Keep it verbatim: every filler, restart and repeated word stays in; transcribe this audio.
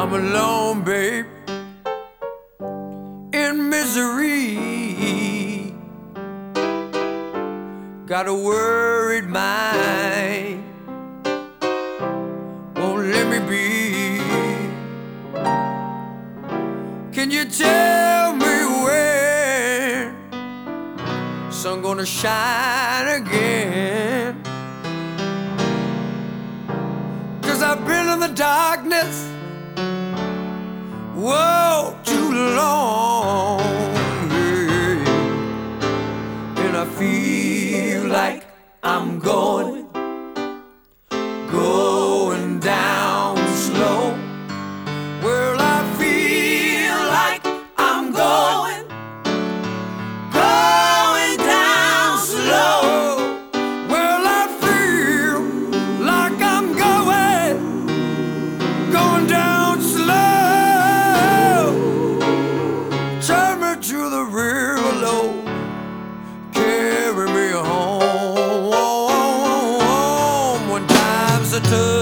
I'm alone, babe, in misery. Got a worried mind, won't let me be. Can you tell me when sun gonna shine again? 'Cause I've been in the darkness, whoa, too long, yeah. And I feel like I'm going, going down slow. Well, I feel like I'm going, going down slow. Well, I feel like I'm going, going down slow. Turn me to the river low, carry me home. When times are tough,